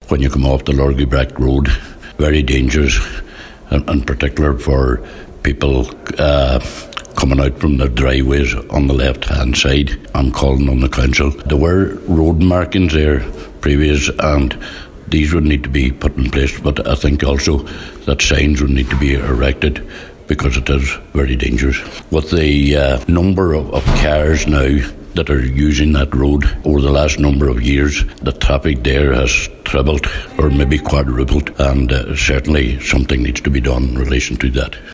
when you come off the Lorgy-Breck Road. Very dangerous, in particular for people coming out from the driveways on the left-hand side. I'm calling on the council. There were road markings there previous, and these would need to be put in place, but I think also that signs would need to be erected because it is very dangerous. With the number of cars now that are using that road over the last number of years, the traffic there has tripled or maybe quadrupled, and certainly something needs to be done in relation to that.